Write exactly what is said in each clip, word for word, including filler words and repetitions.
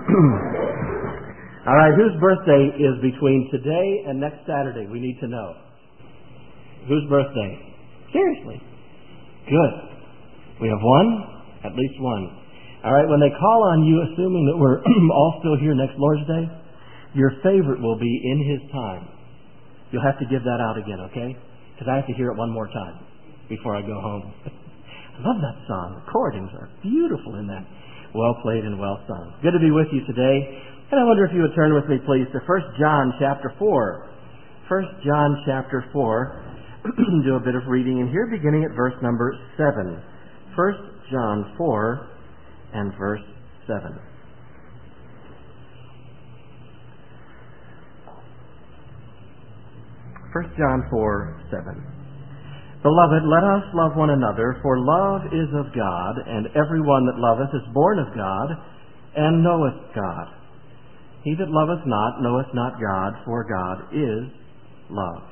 All right, whose birthday is between today and next Saturday? We need to know. Whose birthday? Seriously. Good. We have one? At least one. All right, when they call on you, assuming that we're all still here next Lord's Day, your favorite will be In His Time. You'll have to give that out again, okay? Because I have to hear it one more time before I go home. I love that song. The chordings are beautiful in that. Well played and well sung. Good to be with you today. And I wonder if you would turn with me, please, to First John chapter four. First John chapter four. Do a bit of reading in here, beginning at verse number seven. First John four and verse seven. First John four, seven. Beloved, let us love one another, for love is of God, and every one that loveth is born of God, and knoweth God. He that loveth not knoweth not God, for God is love.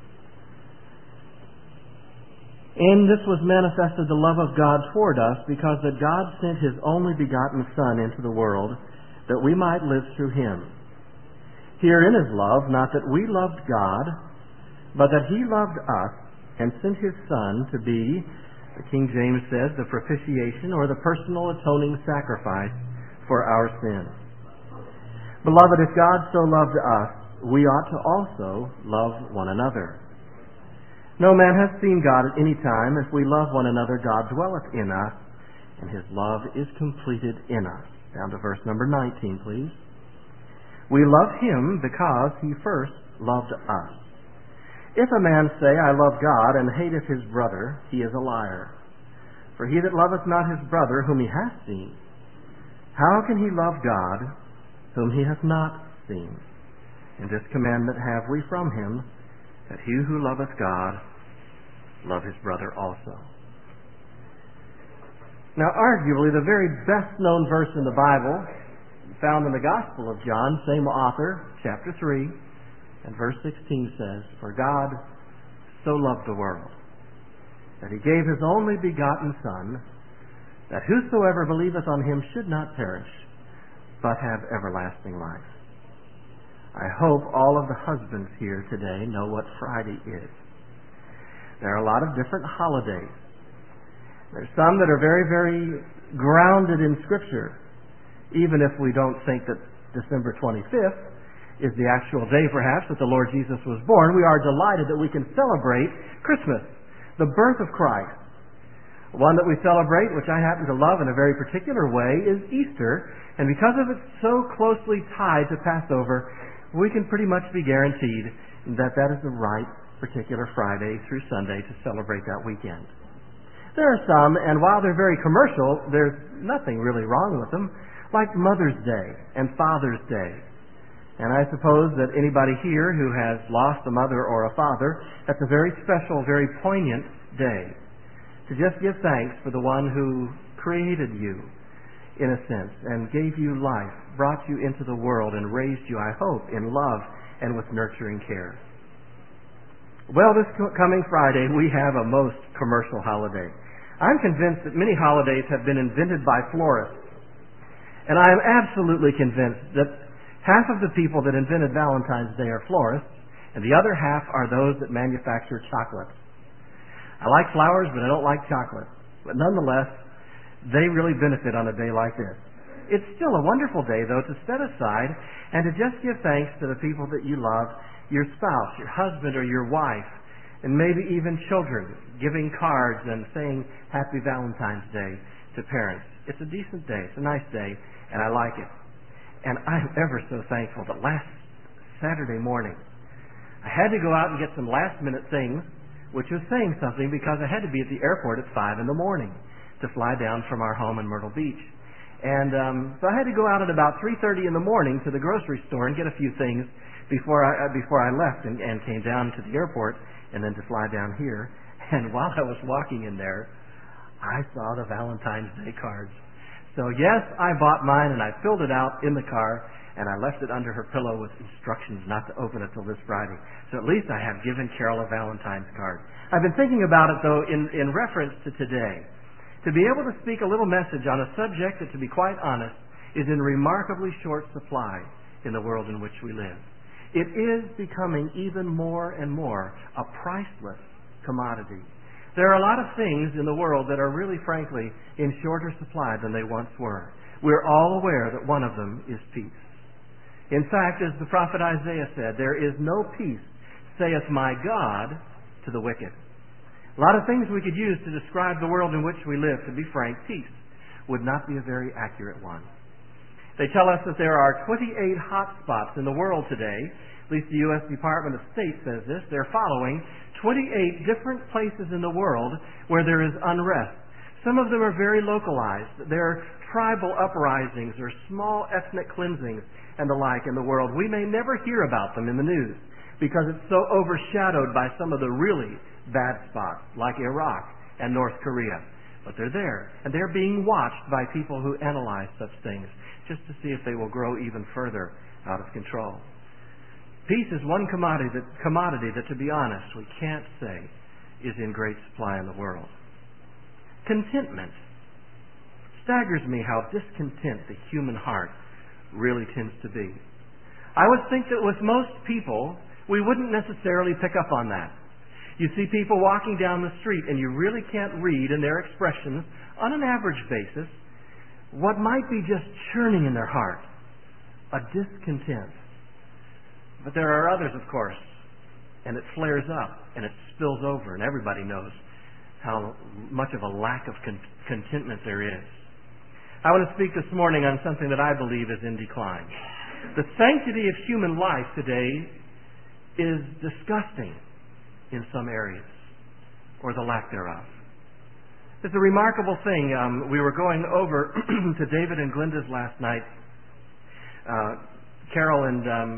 In this was manifested the love of God toward us, because that God sent His only begotten Son into the world, that we might live through Him. Herein is love, not that we loved God, but that He loved us, and sent His Son to be, the King James says, the propitiation or the personal atoning sacrifice for our sins. Beloved, if God so loved us, we ought to also love one another. No man hath seen God at any time. If we love one another, God dwelleth in us, and His love is completed in us. Down to verse number nineteen, please. We love Him because He first loved us. If a man say, I love God, and hateth his brother, he is a liar. For he that loveth not his brother whom he hath seen, how can he love God whom he hath not seen? And this commandment have we from Him, that he who loveth God love his brother also. Now, arguably, the very best-known verse in the Bible, found in the Gospel of John, same author, chapter three, and verse sixteen says, For God so loved the world, that He gave His only begotten Son, that whosoever believeth on Him should not perish, but have everlasting life. I hope all of the husbands here today know what Friday is. There are a lot of different holidays. There's some that are very, very grounded in Scripture, even if we don't think that December twenty-fifth is the actual day, perhaps, that the Lord Jesus was born. We are delighted that we can celebrate Christmas, the birth of Christ. One that we celebrate, which I happen to love in a very particular way, is Easter. And because of it's so closely tied to Passover, we can pretty much be guaranteed that that is the right particular Friday through Sunday to celebrate that weekend. There are some, and while they're very commercial, there's nothing really wrong with them, like Mother's Day and Father's Day. And I suppose that anybody here who has lost a mother or a father, that's a very special, very poignant day to just give thanks for the one who created you, in a sense, and gave you life, brought you into the world, and raised you, I hope, in love and with nurturing care. Well, this coming Friday, we have a most commercial holiday. I'm convinced that many holidays have been invented by florists. And I am absolutely convinced that half of the people that invented Valentine's Day are florists, and the other half are those that manufacture chocolates. I like flowers, but I don't like chocolate. But nonetheless, they really benefit on a day like this. It's still a wonderful day, though, to set aside and to just give thanks to the people that you love, your spouse, your husband, or your wife, and maybe even children, giving cards and saying Happy Valentine's Day to parents. It's a decent day. It's a nice day, and I like it. And I'm ever so thankful that last Saturday morning, I had to go out and get some last-minute things, which was saying something because I had to be at the airport at five in the morning to fly down from our home in Myrtle Beach. And um, so I had to go out at about three thirty in the morning to the grocery store and get a few things before I, before I left and, and came down to the airport and then to fly down here. And while I was walking in there, I saw the Valentine's Day cards. So yes, I bought mine and I filled it out in the car and I left it under her pillow with instructions not to open it till this Friday. So at least I have given Carol a Valentine's card. I've been thinking about it though in, in reference to today. To be able to speak a little message on a subject that, to be quite honest, is in remarkably short supply in the world in which we live. It is becoming even more and more a priceless commodity. There are a lot of things in the world that are really, frankly, in shorter supply than they once were. We're all aware that one of them is peace. In fact, as the prophet Isaiah said, there is no peace, saith my God, to the wicked. A lot of things we could use to describe the world in which we live. To be frank, peace would not be a very accurate one. They tell us that there are twenty-eight hot spots in the world today. At least the U S Department of State says this. They're following twenty-eight different places in the world where there is unrest. Some of them are very localized. They're tribal uprisings or small ethnic cleansings and the like in the world. We may never hear about them in the news because it's so overshadowed by some of the really bad spots like Iraq and North Korea. But they're there, and they're being watched by people who analyze such things just to see if they will grow even further out of control. Peace is one commodity that, commodity that, to be honest, we can't say is in great supply in the world. Contentment. Staggers me how discontent the human heart really tends to be. I would think that with most people, we wouldn't necessarily pick up on that. You see people walking down the street and you really can't read in their expressions, on an average basis, what might be just churning in their heart. A discontent. But there are others, of course, and it flares up and it spills over, and everybody knows how much of a lack of con- contentment there is. I want to speak this morning on something that I believe is in decline. The sanctity of human life today is disgusting in some areas, or the lack thereof. It's a remarkable thing. Um, we were going over to David and Glenda's last night. Uh, Carol and um,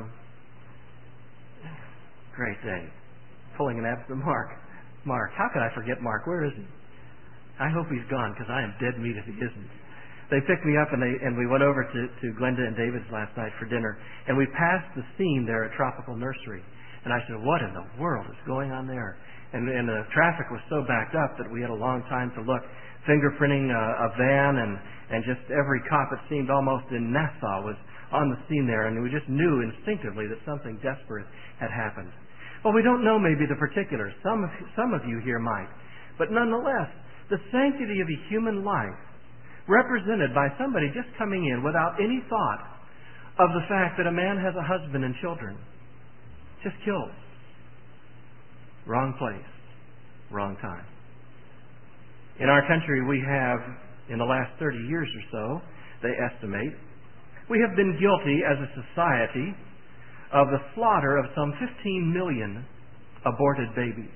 great day, pulling an absent Mark. Mark, how could I forget Mark? Where is he? I hope he's gone because I am dead meat if he isn't. They picked me up and they and we went over to, to Glenda and David's last night for dinner, and we passed the scene there at Tropical Nursery. And I said, what in the world is going on there? And, and the traffic was so backed up that we had a long time to look, fingerprinting a, a van, and, and just every cop, it seemed almost in Nassau, was on the scene there, and we just knew instinctively that something desperate had happened. Well, we don't know maybe the particulars. Some of, some of you here might. But nonetheless, the sanctity of a human life, represented by somebody just coming in without any thought of the fact that a man has a husband and children, just kills. Wrong place, wrong time. In our country, we have, in the last thirty years or so, they estimate, we have been guilty as a society of the slaughter of some fifteen million aborted babies.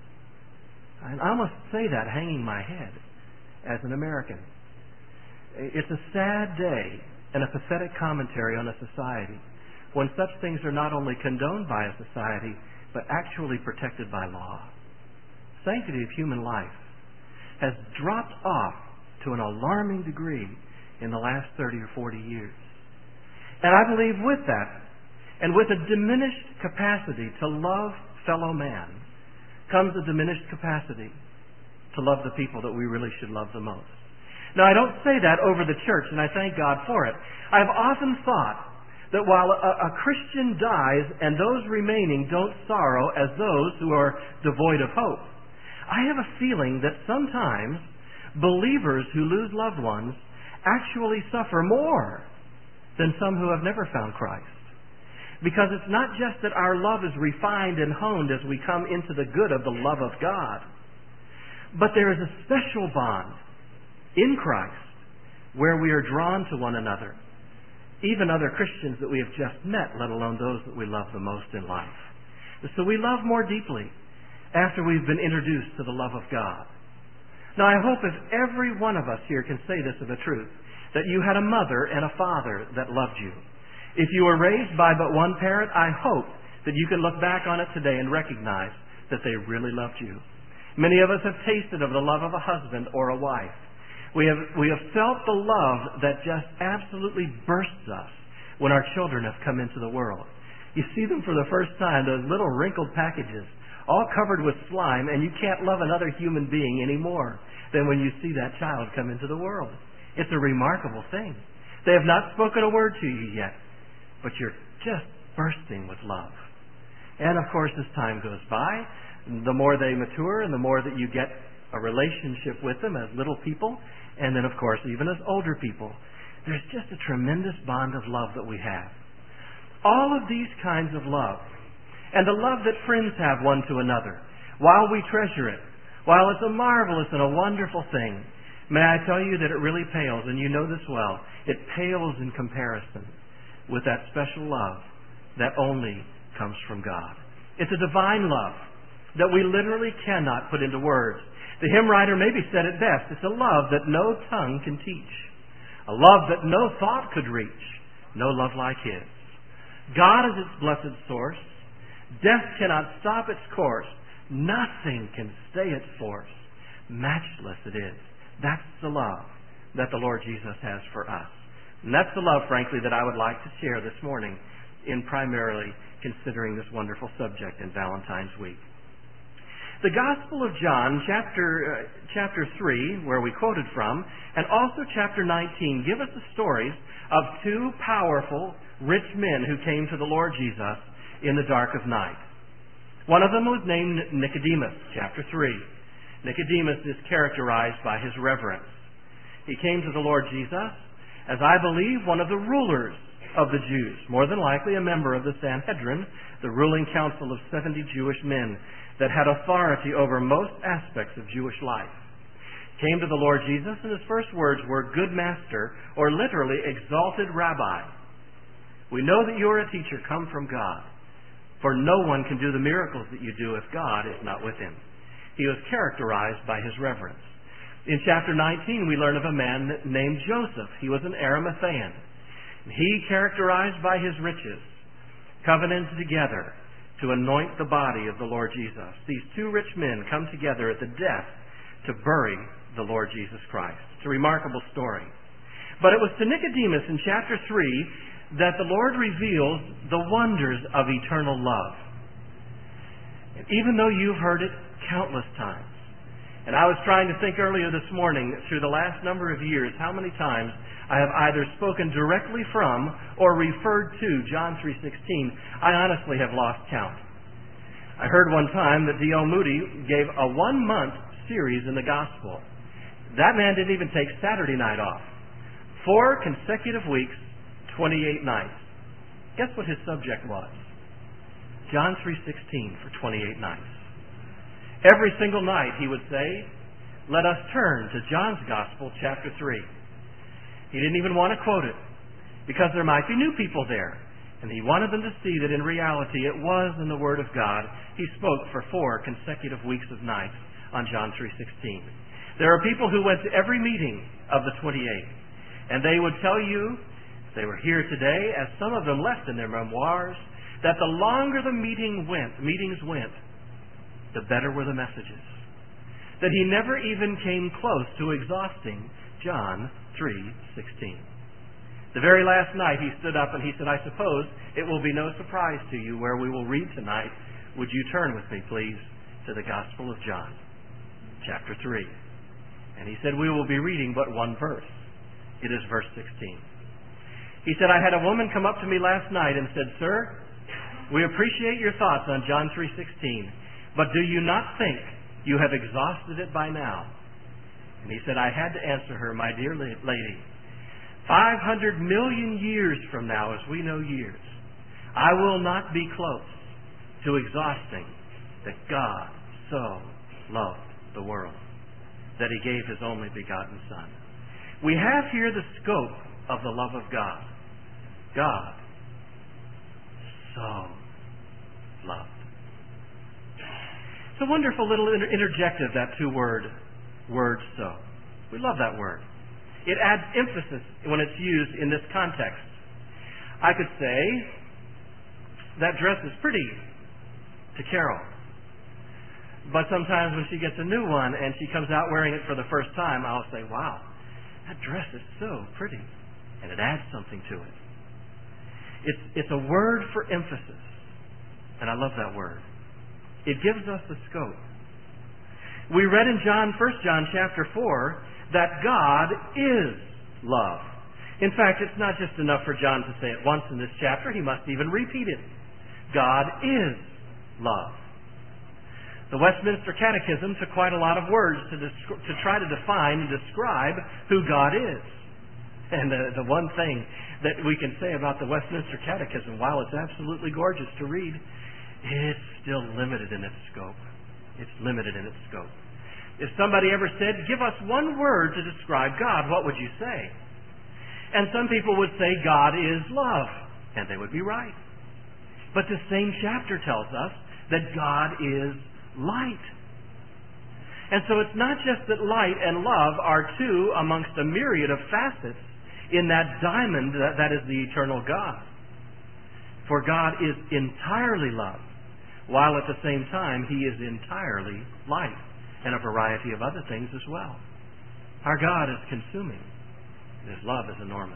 And I must say that hanging my head as an American. It's a sad day and a pathetic commentary on a society when such things are not only condoned by a society, but actually protected by law. Sanctity of human life has dropped off to an alarming degree in the last thirty or forty years. And I believe with that, and with a diminished capacity to love fellow man, comes a diminished capacity to love the people that we really should love the most. Now, I don't say that over the church, and I thank God for it. I've often thought that while a, a Christian dies and those remaining don't sorrow as those who are devoid of hope, I have a feeling that sometimes believers who lose loved ones actually suffer more than some who have never found Christ. Because it's not just that our love is refined and honed as we come into the good of the love of God, but there is a special bond in Christ where we are drawn to one another. Even other Christians that we have just met, let alone those that we love the most in life. So we love more deeply after we've been introduced to the love of God. Now, I hope if every one of us here can say this of a truth, that you had a mother and a father that loved you. If you were raised by but one parent, I hope that you can look back on it today and recognize that they really loved you. Many of us have tasted of the love of a husband or a wife. We have, we have felt the love that just absolutely bursts us when our children have come into the world. You see them for the first time, those little wrinkled packages, all covered with slime, and you can't love another human being any more than when you see that child come into the world. It's a remarkable thing. They have not spoken a word to you yet, but you're just bursting with love. And of course, as time goes by, the more they mature and the more that you get a relationship with them as little people, and then of course even as older people, there's just a tremendous bond of love that we have. All of these kinds of love, and the love that friends have one to another, while we treasure it, while it's a marvelous and a wonderful thing, may I tell you that it really pales, and you know this well, it pales in comparison with that special love that only comes from God. It's a divine love that we literally cannot put into words. The hymn writer maybe said it best. It's a love that no tongue can teach. A love that no thought could reach. No love like His. God is its blessed source. Death cannot stop its course. Nothing can stay its force. Matchless it is. That's the love that the Lord Jesus has for us. And that's the love, frankly, that I would like to share this morning in primarily considering this wonderful subject in Valentine's Week. The Gospel of John, chapter uh, chapter three, where we quoted from, and also chapter nineteen, give us the stories of two powerful, rich men who came to the Lord Jesus in the dark of night. One of them was named Nicodemus, chapter three. Nicodemus is characterized by his reverence. He came to the Lord Jesus as, I believe, one of the rulers of the Jews, more than likely a member of the Sanhedrin, the ruling council of seventy Jewish men that had authority over most aspects of Jewish life. Came to the Lord Jesus, and his first words were, "Good Master," or literally, "Exalted Rabbi. We know that you are a teacher come from God, for no one can do the miracles that you do if God is not with him." He was characterized by his reverence. In chapter nineteen, we learn of a man named Joseph. He was an Arimathean. He, characterized by his riches, covenanted together to anoint the body of the Lord Jesus. These two rich men come together at the death to bury the Lord Jesus Christ. It's a remarkable story. But it was to Nicodemus in chapter three that the Lord reveals the wonders of eternal love. And even though you've heard it countless times, and I was trying to think earlier this morning, through the last number of years, how many times I have either spoken directly from or referred to John three sixteen. I honestly have lost count. I heard one time that D L Moody gave a one-month series in the Gospel. That man didn't even take Saturday night off. Four consecutive weeks, twenty-eight nights. Guess what his subject was? John three sixteen for twenty-eight nights. Every single night he would say, "Let us turn to John's Gospel, chapter three. He didn't even want to quote it, because there might be new people there. And he wanted them to see that in reality it was in the Word of God. He spoke for four consecutive weeks of nights on John three sixteen. There are people who went to every meeting of the twenty-eight, and they would tell you, if they were here today, as some of them left in their memoirs, that the longer the meeting went, meetings went, the better were the messages. That he never even came close to exhausting John three sixteen. The very last night he stood up and he said, "I suppose it will be no surprise to you where we will read tonight. Would you turn with me, please, to the Gospel of John, chapter three. And he said, we will be reading but one verse. It is verse sixteen. He said, "I had a woman come up to me last night and said, 'Sir, we appreciate your thoughts on John three sixteen, but do you not think you have exhausted it by now?' And he said, I had to answer her, 'My dear lady, five hundred million years from now, as we know years, I will not be close to exhausting that God so loved the world that He gave His only begotten Son.'" We have here the scope of the love of God. God so loved. It's a wonderful little inter- interjective, that two-word word "so." We love that word. It adds emphasis when it's used in this context. I could say, "That dress is pretty," to Carol. But sometimes when she gets a new one and she comes out wearing it for the first time, I'll say, "Wow, that dress is so pretty." And it adds something to it. It's, it's a word for emphasis. And I love that word. It gives us the scope. We read in John, First John chapter four, that God is love. In fact, it's not just enough for John to say it once in this chapter. He must even repeat it. God is love. The Westminster Catechism took quite a lot of words to, desc- to try to define and describe who God is. And the, the one thing that we can say about the Westminster Catechism, while it's absolutely gorgeous to read, it's still limited in its scope. It's limited in its scope. If somebody ever said, give us one word to describe God, what would you say? And some people would say, God is love. And they would be right. But the same chapter tells us that God is light. And so it's not just that light and love are two amongst a myriad of facets in that diamond that, that is the eternal God. For God is entirely love, while at the same time He is entirely light, and a variety of other things as well. Our God is consuming. His love is enormous.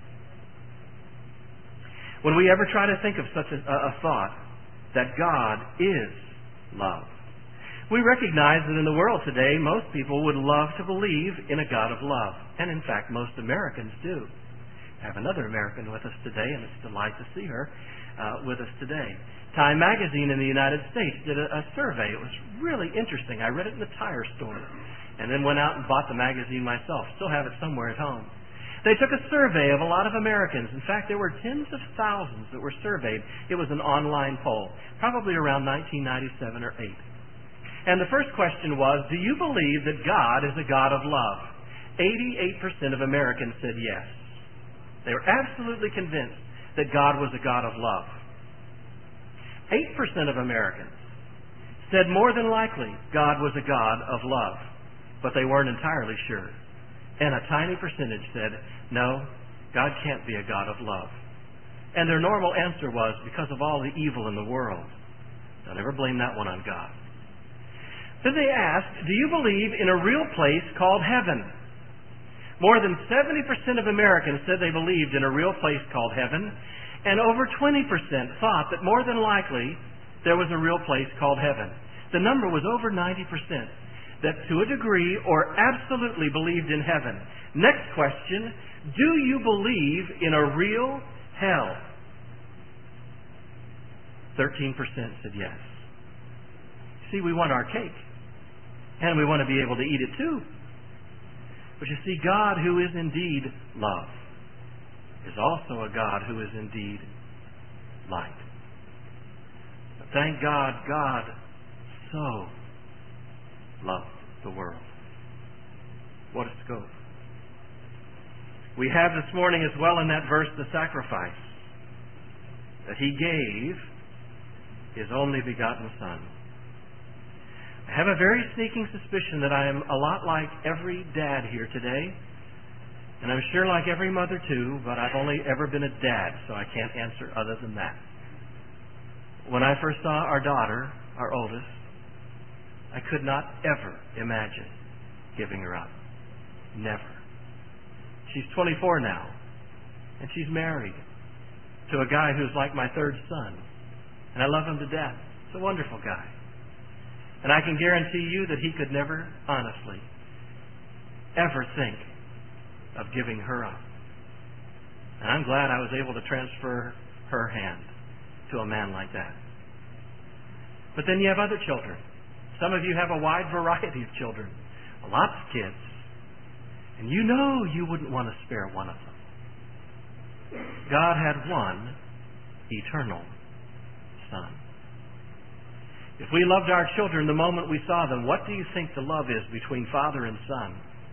When we ever try to think of such a, a thought, that God is love, we recognize that in the world today, most people would love to believe in a God of love. And in fact, most Americans do. I have another American with us today, and it's a delight to see her uh, with us today. Time Magazine in the United States did a, a survey. It was really interesting. I read it in the tire store, and then went out and bought the magazine myself. Still have it somewhere at home. They took a survey of a lot of Americans. In fact, there were tens of thousands that were surveyed. It was an online poll, probably around nineteen ninety-seven or eight. And the first question was, do you believe that God is a God of love? eighty-eight percent of Americans said yes. They were absolutely convinced that God was a God of love. eight percent of Americans said more than likely God was a God of love, but they weren't entirely sure. And a tiny percentage said, no, God can't be a God of love. And their normal answer was, because of all the evil in the world. Don't ever blame that one on God. Then they asked, do you believe in a real place called heaven? More than seventy percent of Americans said they believed in a real place called heaven, and over twenty percent thought that more than likely there was a real place called heaven. The number was over ninety percent that to a degree or absolutely believed in heaven. Next question, do you believe in a real hell? thirteen percent said yes. See, we want our cake. And we want to be able to eat it too. But you see, God, who is indeed love, is also a God who is indeed light. But thank God, God so loved the world. What a scope. We have this morning as well in that verse the sacrifice that He gave His only begotten Son. I have a very sneaking suspicion that I am a lot like every dad here today, and I'm sure like every mother too, but I've only ever been a dad, so I can't answer other than that. When I first saw our daughter, our oldest, I could not ever imagine giving her up. Never. She's twenty-four now, and she's married to a guy who's like my third son, and I love him to death. He's a wonderful guy. And I can guarantee you that he could never, honestly, ever think of giving her up. And I'm glad I was able to transfer her hand to a man like that. But then you have other children. Some of you have a wide variety of children, lots of kids. And you know you wouldn't want to spare one of them. God had one eternal Son. If we loved our children the moment we saw them, what do you think the love is between father and son?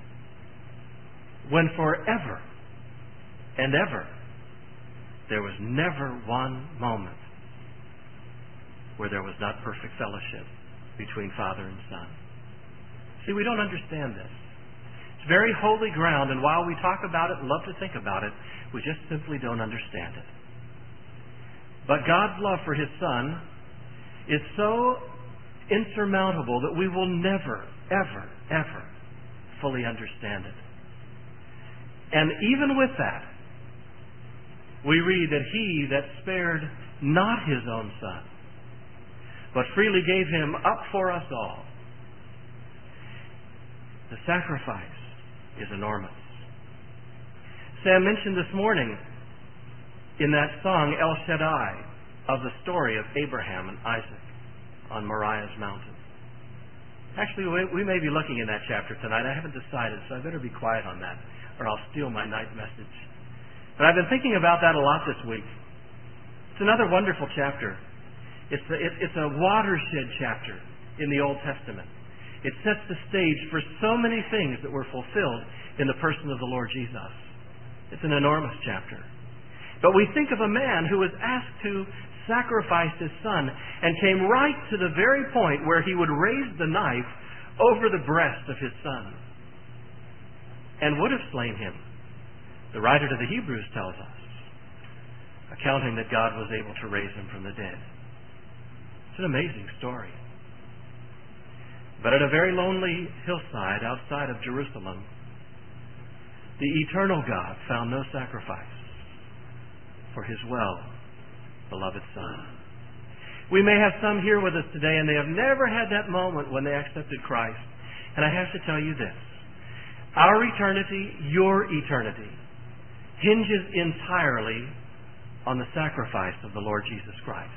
When forever and ever there was never one moment where there was not perfect fellowship between father and son. See, we don't understand this. It's very holy ground, and while we talk about it and love to think about it, we just simply don't understand it. But God's love for His Son is so insurmountable that we will never, ever, ever fully understand it. And even with that, we read that He that spared not His own Son, but freely gave Him up for us all. The sacrifice is enormous. Sam mentioned this morning in that song, El Shaddai, of the story of Abraham and Isaac on Moriah's mountain. Actually, we may be looking in that chapter tonight. I haven't decided, so I better be quiet on that, or I'll steal my night message. But I've been thinking about that a lot this week. It's another wonderful chapter. It's a, it, it's a watershed chapter in the Old Testament. It sets the stage for so many things that were fulfilled in the person of the Lord Jesus. It's an enormous chapter. But we think of a man who was asked to sacrifice his son and came right to the very point where he would raise the knife over the breast of his son and would have slain him. The writer to the Hebrews tells us, accounting that God was able to raise him from the dead. It's an amazing story. But at a very lonely hillside outside of Jerusalem, the eternal God found no sacrifice for his well-beloved Son. We may have some here with us today, and they have never had that moment when they accepted Christ. And I have to tell you this. Our eternity, your eternity, hinges entirely on the sacrifice of the Lord Jesus Christ.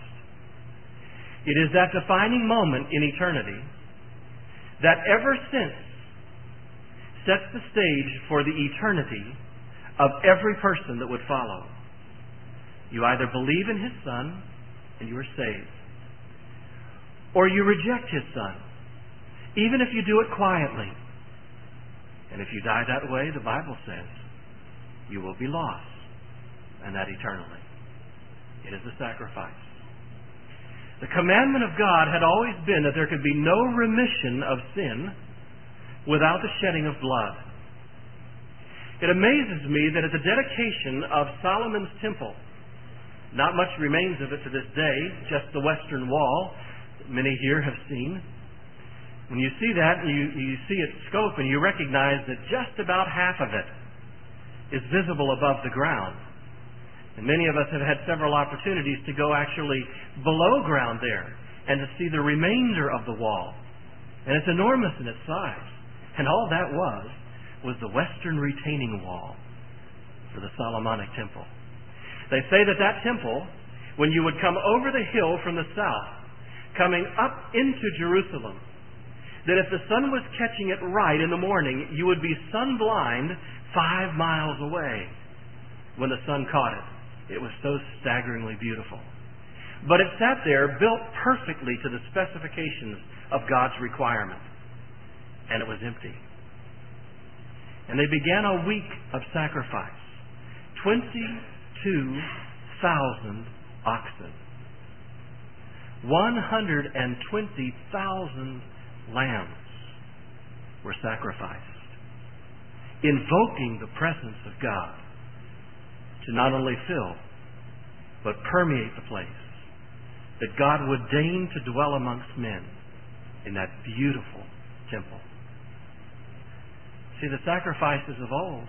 It is that defining moment in eternity that ever since sets the stage for the eternity of every person that would follow. You either believe in His Son and you are saved, or you reject His Son, even if you do it quietly. And if you die that way, the Bible says, you will be lost, and that eternally. It is a sacrifice. The commandment of God had always been that there could be no remission of sin without the shedding of blood. It amazes me that at the dedication of Solomon's temple, not much remains of it to this day, just the western wall that many here have seen. When you see that, you, you see its scope and you recognize that just about half of it is visible above the ground. And many of us have had several opportunities to go actually below ground there and to see the remainder of the wall. And it's enormous in its size. And all that was, was the western retaining wall for the Solomonic temple. They say that that temple, when you would come over the hill from the south, coming up into Jerusalem, that if the sun was catching it right in the morning, you would be sun blind five miles away when the sun caught it. It was so staggeringly beautiful. But it sat there built perfectly to the specifications of God's requirement. And it was empty. And they began a week of sacrifice. Twenty-two thousand oxen. One hundred and twenty thousand lambs were sacrificed, invoking the presence of God to not only fill, but permeate the place, that God would deign to dwell amongst men in that beautiful temple. See, the sacrifices of old,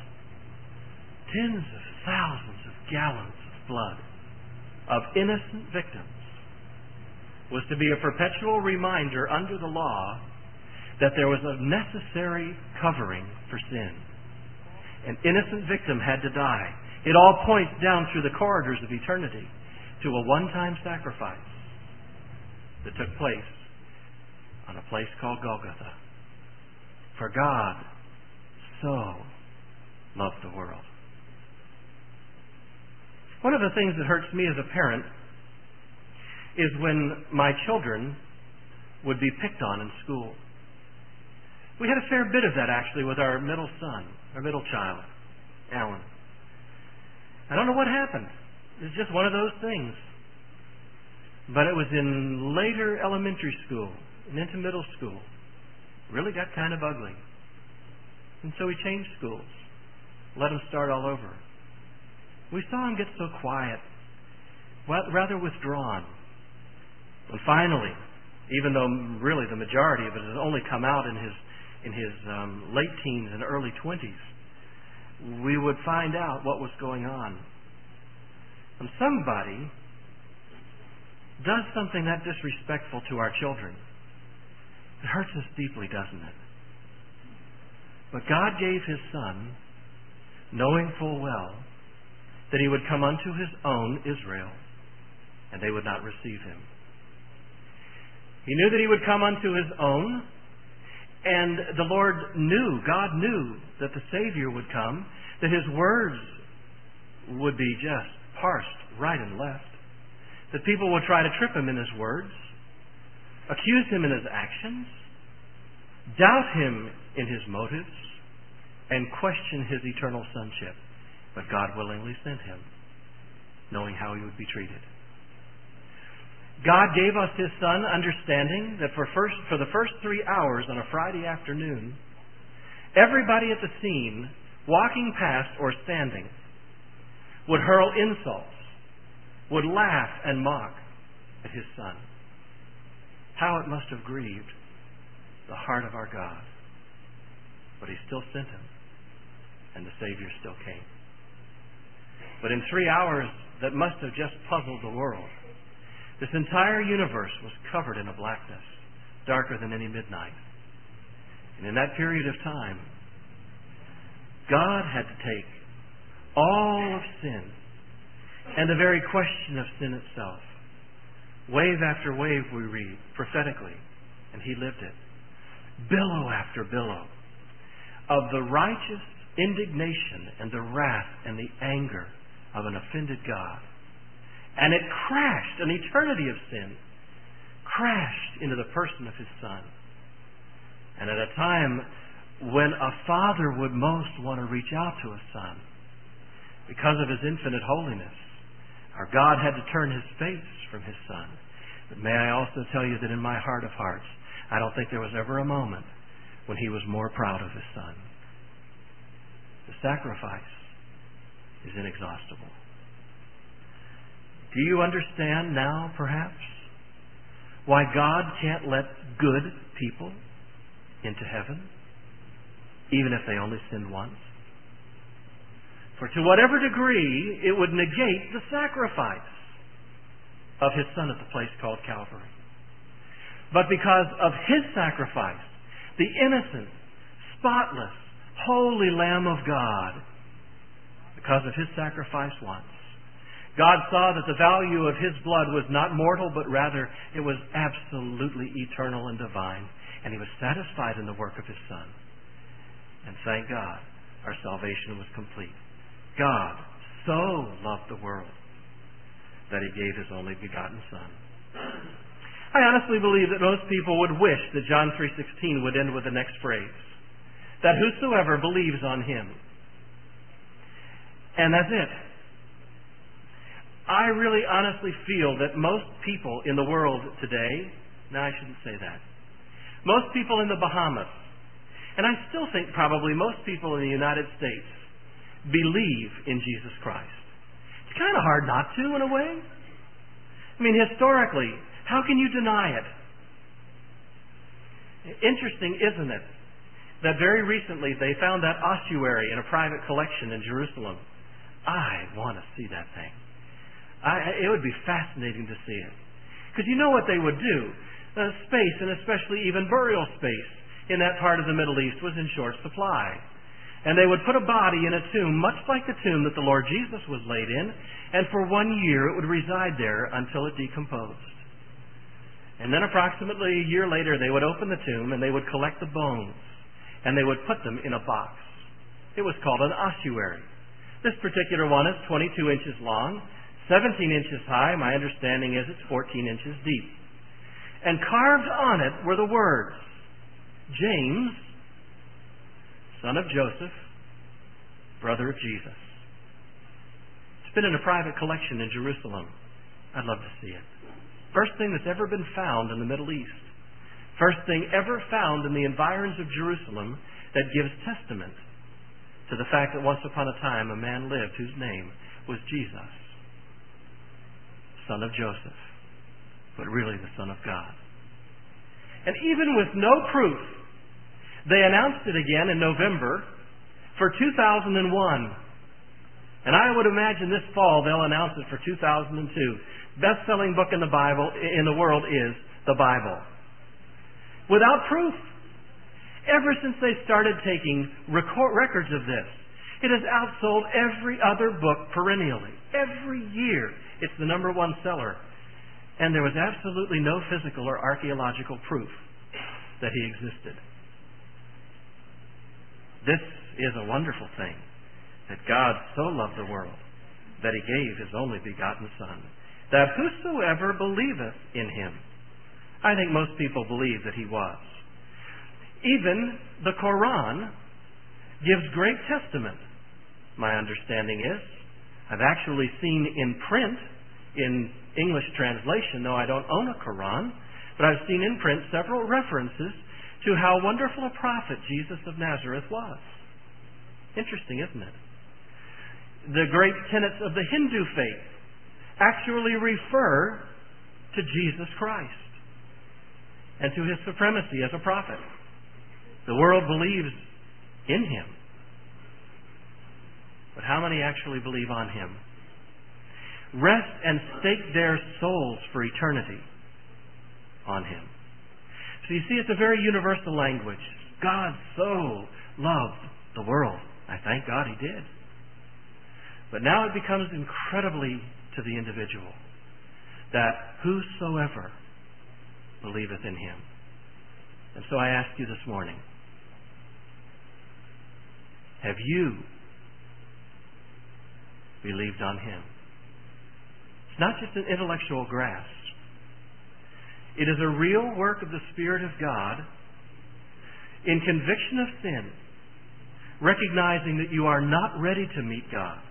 tens of thousands of gallons of blood of innocent victims, was to be a perpetual reminder under the law that there was a necessary covering for sin. An innocent victim had to die. It all points down through the corridors of eternity to a one-time sacrifice that took place on a place called Golgotha. For God so loved the world. One of the things that hurts me as a parent is when my children would be picked on in school. We had a fair bit of that actually with our middle son, our middle child, Alan. I don't know what happened. It was just one of those things. But it was in later elementary school and into middle school. It really got kind of ugly. And so we changed schools. Let him start all over. We saw him get so quiet, rather withdrawn. And finally, even though really the majority of it has only come out in his in his um, late teens and early twenties, we would find out what was going on. When somebody does something that disrespectful to our children, it hurts us deeply, doesn't it? But God gave His Son knowing full well that he would come unto his own Israel, and they would not receive him. He knew that he would come unto his own, and the Lord knew, God knew, that the Savior would come, that his words would be just parsed right and left, that people would try to trip him in his words, accuse him in his actions, doubt him in his motives, and question his eternal sonship. But God willingly sent him, knowing how he would be treated. God gave us his Son, understanding that for first for the first three hours on a Friday afternoon, everybody at the scene, walking past or standing, would hurl insults, would laugh and mock at his Son. How it must have grieved the heart of our God. But he still sent him, and the Savior still came. But in three hours that must have just puzzled the world, this entire universe was covered in a blackness, darker than any midnight. And in that period of time, God had to take all of sin and the very question of sin itself. Wave after wave, we read, prophetically, and he lived it. Billow after billow of the righteous indignation and the wrath and the anger of an offended God. And it crashed, an eternity of sin, crashed into the person of his Son. And at a time when a father would most want to reach out to a son, because of his infinite holiness, our God had to turn his face from his Son. But may I also tell you that in my heart of hearts, I don't think there was ever a moment when he was more proud of his Son. The sacrifice is inexhaustible. Do you understand now, perhaps, why God can't let good people into heaven, even if they only sinned once? For to whatever degree it would negate the sacrifice of his Son at the place called Calvary. But because of his sacrifice, the innocent, spotless, holy Lamb of God, because of his sacrifice once, God saw that the value of his blood was not mortal, but rather it was absolutely eternal and divine. And he was satisfied in the work of his Son. And thank God, our salvation was complete. God so loved the world that he gave his only begotten Son. I honestly believe that most people would wish that John three sixteen would end with the next phrase, that whosoever believes on him. And that's it. I really honestly feel that most people in the world today, no, I shouldn't say that, most people in the Bahamas, and I still think probably most people in the United States, believe in Jesus Christ. It's kind of hard not to, in a way. I mean, historically, how can you deny it? Interesting, isn't it, that very recently they found that ossuary in a private collection in Jerusalem. I want to see that thing. I, it would be fascinating to see it. Because you know what they would do. Uh, space, and especially even burial space, in that part of the Middle East was in short supply. And they would put a body in a tomb, much like the tomb that the Lord Jesus was laid in, and for one year it would reside there until it decomposed. And then approximately a year later they would open the tomb and they would collect the bones, and they would put them in a box. It was called an ossuary. This particular one is twenty-two inches long, seventeen inches high. My understanding is it's fourteen inches deep. And carved on it were the words, James, son of Joseph, brother of Jesus. It's been in a private collection in Jerusalem. I'd love to see it. First thing that's ever been found in the Middle East. First thing ever found in the environs of Jerusalem that gives testament to the fact that once upon a time a man lived whose name was Jesus, son of Joseph, but really the Son of God. And even with no proof, they announced it again in November for two thousand one. And I would imagine this fall they'll announce it for two thousand two. Best-selling book in the Bible, in the world, is the Bible. Without proof. Ever since they started taking record, records of this, It has outsold every other book perennially. Every year it's the number one seller. And there was absolutely no physical or archaeological proof that he existed. This is a wonderful thing, that God so loved the world that he gave his only begotten Son, that whosoever believeth in him. I think most people believe that he was. Even the Quran gives great testament, my understanding is. I've actually seen in print, in English translation, though I don't own a Quran, but I've seen in print several references to how wonderful a prophet Jesus of Nazareth was. Interesting, isn't it? The great tenets of the Hindu faith actually refer to Jesus Christ and to his supremacy as a prophet. The world believes in him. But how many actually believe on him? Rest and stake their souls for eternity on him. So you see, it's a very universal language. God so loved the world. I thank God he did. But now it becomes incredibly to the individual that whosoever believeth in him. And so I ask you this morning, have you believed on him? It's not just an intellectual grasp. It is a real work of the Spirit of God in conviction of sin, recognizing that you are not ready to meet God.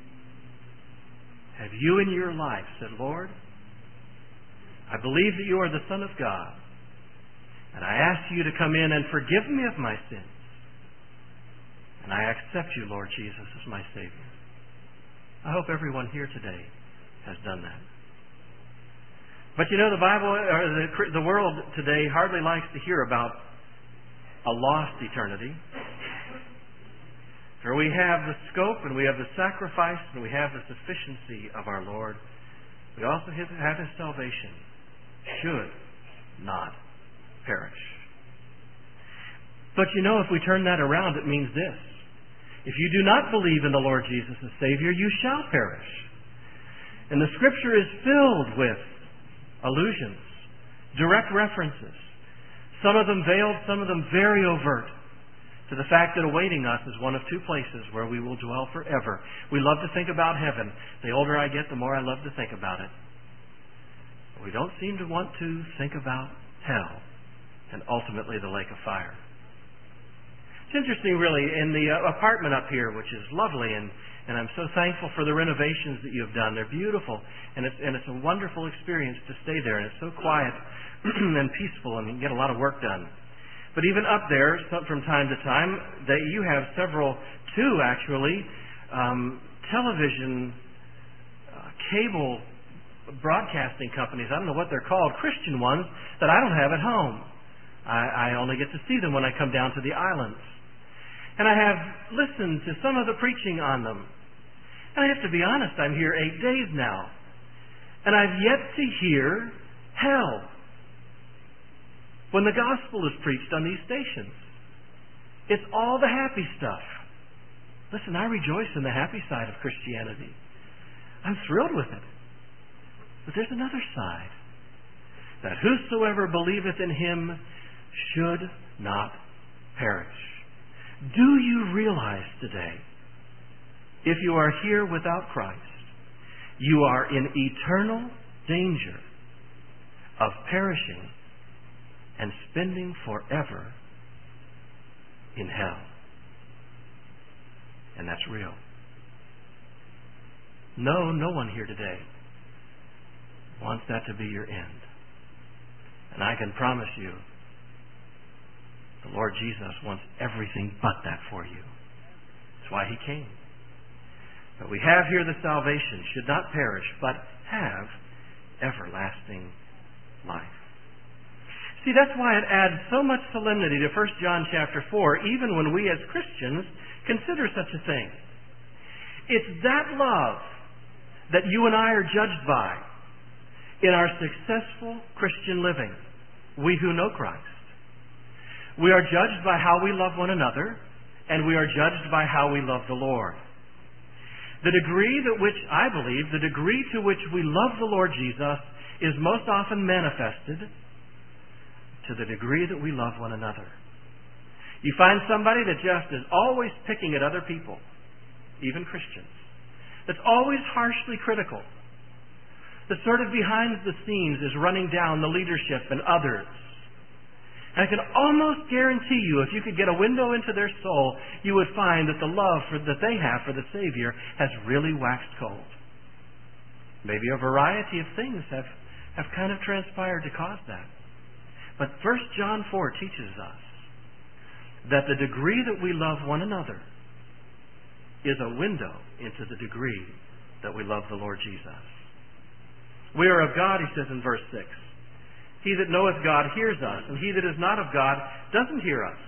Have you in your life said, Lord, I believe that you are the Son of God, and I ask you to come in and forgive me of my sins, and I accept you, Lord Jesus, as my Savior. I hope everyone here today has done that. But you know, the Bible, or the, the world today hardly likes to hear about a lost eternity. For we have the scope, and we have the sacrifice, and we have the sufficiency of our Lord. We also have his salvation. Should not perish. But you know, if we turn that around, it means this. If you do not believe in the Lord Jesus as Savior, you shall perish. And the Scripture is filled with allusions, direct references, some of them veiled, some of them very overt, to the fact that awaiting us is one of two places where we will dwell forever. We love to think about heaven. The older I get, the more I love to think about it. But we don't seem to want to think about hell and ultimately the lake of fire. It's interesting, really, in the uh, apartment up here, which is lovely, and, and I'm so thankful for the renovations that you've done. They're beautiful, and it's, and it's a wonderful experience to stay there, and it's so quiet and peaceful, and you can get a lot of work done. But even up there, from time to time, they, you have several, two actually, um, television, uh, cable broadcasting companies, I don't know what they're called, Christian ones, that I don't have at home. I, I only get to see them when I come down to the islands. And I have listened to some of the preaching on them. And I have to be honest, I'm here eight days now. And I've yet to hear hell when the gospel is preached on these stations. It's all the happy stuff. Listen, I rejoice in the happy side of Christianity. I'm thrilled with it. But there's another side. That whosoever believeth in him should not perish. Do you realize today, if you are here without Christ, you are in eternal danger of perishing and spending forever in hell? And that's real. No, no one here today wants that to be your end. And I can promise you, the Lord Jesus wants everything but that for you. That's why he came. But we have here the salvation, should not perish, but have everlasting life. See, that's why it adds so much solemnity to First John chapter four, even when we as Christians consider such a thing. It's that love that you and I are judged by in our successful Christian living, we who know Christ. We are judged by how we love one another and we are judged by how we love the Lord. The degree that which, I believe, the degree to which we love the Lord Jesus is most often manifested to the degree that we love one another. You find somebody that just is always picking at other people, even Christians, that's always harshly critical, that sort of behind the scenes is running down the leadership and others. And I can almost guarantee you, if you could get a window into their soul, you would find that the love for, that they have for the Savior has really waxed cold. Maybe a variety of things have, have kind of transpired to cause that. But First John four teaches us that the degree that we love one another is a window into the degree that we love the Lord Jesus. We are of God, he says in verse six. He that knoweth God hears us, and he that is not of God doesn't hear us.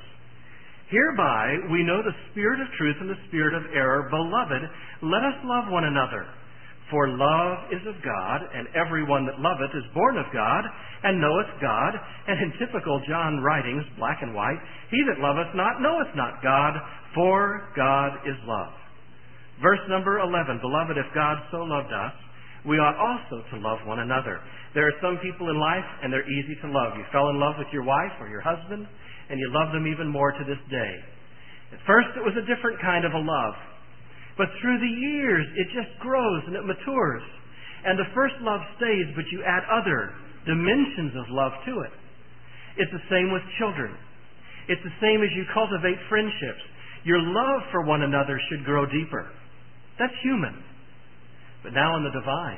Hereby we know the spirit of truth and the spirit of error. Beloved, let us love one another. For love is of God, and every one that loveth is born of God, and knoweth God. And in typical John writings, black and white, he that loveth not knoweth not God, for God is love. Verse number eleven, Beloved, if God so loved us, we ought also to love one another. There are some people in life, and they're easy to love. You fell in love with your wife or your husband, and you love them even more to this day. At first, it was a different kind of a love. But through the years, it just grows and it matures. And the first love stays, but you add other dimensions of love to it. It's the same with children. It's the same as you cultivate friendships. Your love for one another should grow deeper. That's human. But now in the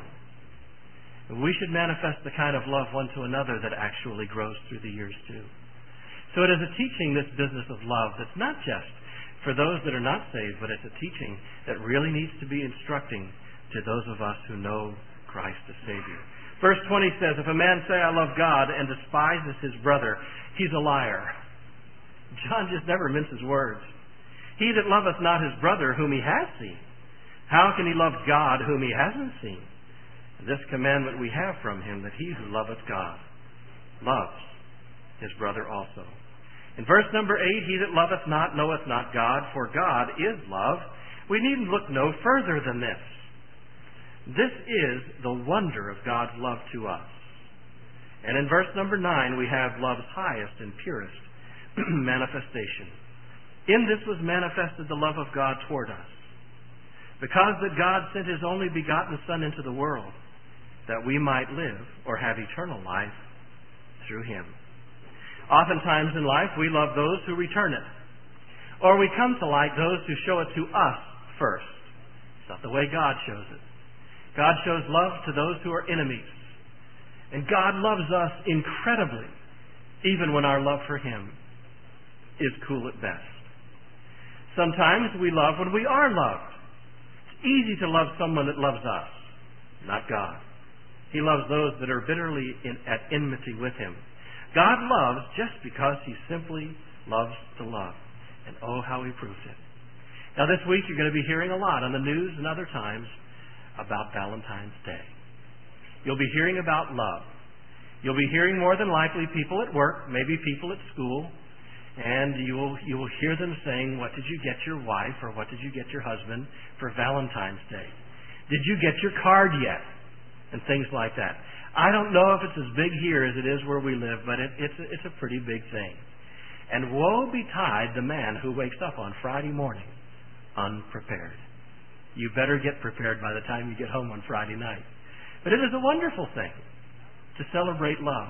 divine, we should manifest the kind of love one to another that actually grows through the years too. So it is a teaching, this business of love, that's not just for those that are not saved, but it's a teaching that really needs to be instructing to those of us who know Christ as Savior. Verse twenty says, If a man say, I love God, and despises his brother, he's a liar. John just never minces words. He that loveth not his brother whom he has seen, how can he love God whom he hasn't seen? This commandment we have from him, that he who loveth God loves his brother also. In verse number eight, He that loveth not knoweth not God, for God is love. We needn't look no further than this. This is the wonder of God's love to us. And in verse number nine, we have love's highest and purest manifestation. In this was manifested the love of God toward us, because that God sent His only begotten Son into the world, that we might live or have eternal life through Him. Oftentimes in life, we love those who return it. Or we come to like those who show it to us first. It's not the way God shows it. God shows love to those who are enemies. And God loves us incredibly, even when our love for Him is cool at best. Sometimes we love when we are loved. It's easy to love someone that loves us, not God. He loves those that are bitterly in, at enmity with Him. God loves just because He simply loves to love. And oh, how He proves it. Now this week you're going to be hearing a lot on the news and other times about Valentine's Day. You'll be hearing about love. You'll be hearing more than likely people at work, maybe people at school, and you will, you will hear them saying, what did you get your wife or what did you get your husband for Valentine's Day? Did you get your card yet? And things like that. I don't know if it's as big here as it is where we live, but it, it's, a, it's a pretty big thing. And woe betide the man who wakes up on Friday morning unprepared. You better get prepared by the time you get home on Friday night. But it is a wonderful thing to celebrate love.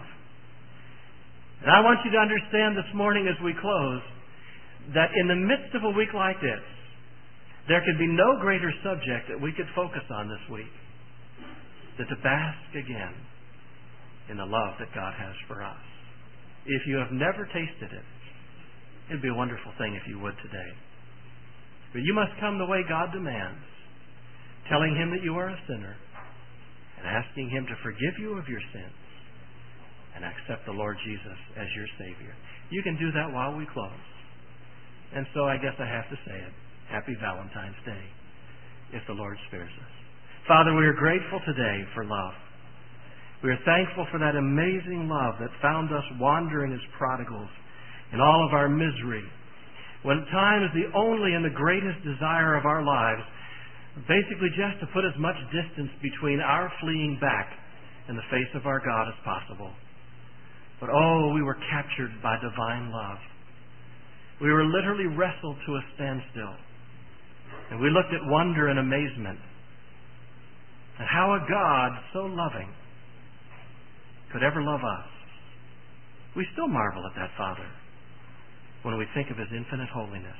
And I want you to understand this morning as we close that in the midst of a week like this, there could be no greater subject that we could focus on this week than to bask again in the love that God has for us. If you have never tasted it, it'd be a wonderful thing if you would today. But you must come the way God demands, telling Him that you are a sinner and asking Him to forgive you of your sins and accept the Lord Jesus as your Savior. You can do that while we close. And so I guess I have to say it. Happy Valentine's Day, if the Lord spares us. Father, we are grateful today for love. We are thankful for that amazing love that found us wandering as prodigals in all of our misery. when time is the only and the greatest desire of our lives, basically just to put as much distance between our fleeing back and the face of our God as possible. But oh, we were captured by divine love. We were literally wrestled to a standstill. And we looked at wonder and amazement at how a God so loving could ever love us. We still marvel at that Father when we think of His infinite holiness.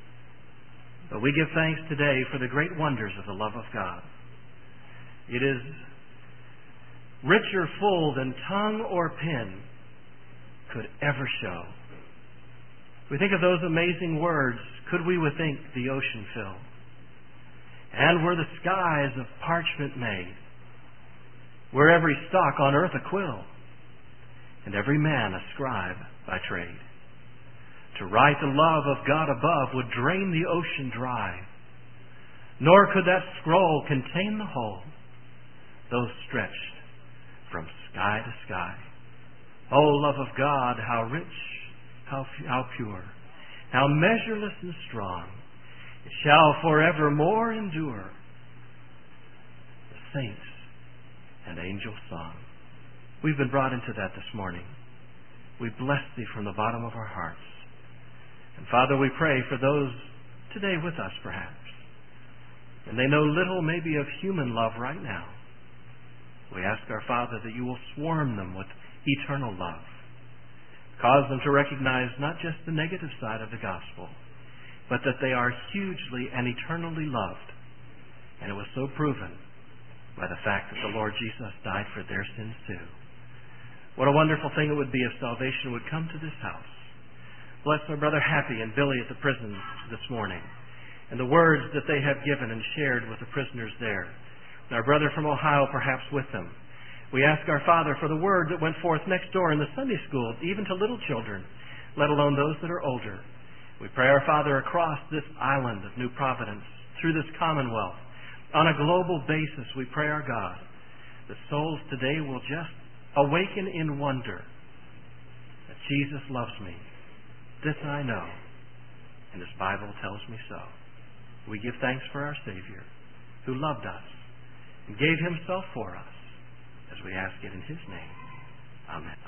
But we give thanks today for the great wonders of the love of God. It is richer full than tongue or pen could ever show. We think of those amazing words, could we with ink the ocean fill? And were the skies of parchment made, were every stalk on earth a quill, and every man a scribe by trade, to write the love of God above would drain the ocean dry, nor could that scroll contain the whole, though stretched from sky to sky. O love of God, how rich, how, how pure, how measureless and strong, it shall forevermore endure. The saints and angel song. We've been brought into that this morning. We bless Thee from the bottom of our hearts. And Father, we pray for those today with us perhaps, and they know little maybe of human love right now. We ask our Father that You will swarm them with eternal love. Cause them to recognize not just the negative side of the gospel, but that they are hugely and eternally loved. And it was so proven by the fact that the Lord Jesus died for their sins too. What a wonderful thing it would be if salvation would come to this house. Bless our brother Happy and Billy at the prison this morning, and the words that they have given and shared with the prisoners there. And our brother from Ohio perhaps with them. We ask our Father for the word that went forth next door in the Sunday school, even to little children, let alone those that are older. We pray, our Father, across this island of New Providence, through this commonwealth, on a global basis, we pray, our God, that souls today will just awaken in wonder that Jesus loves me. This I know, and His Bible tells me so. We give thanks for our Savior, who loved us and gave Himself for us, as we ask it in His name. Amen.